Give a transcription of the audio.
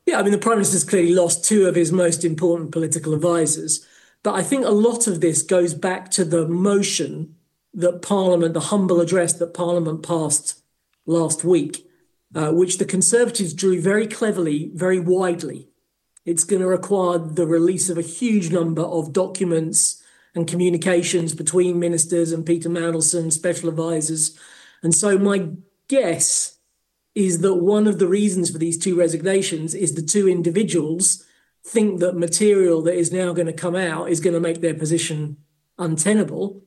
Yeah, I mean, the Prime Minister's clearly lost two of his most important political advisors. But I think a lot of this goes back to the motion that Parliament, the humble address that Parliament passed last week, which the Conservatives drew very cleverly, very widely. It's going to require the release of a huge number of documents and communications between ministers and Peter Mandelson, special advisors. And so my guess is that one of the reasons for these two resignations is the two individuals think that material that is now going to come out is going to make their position untenable.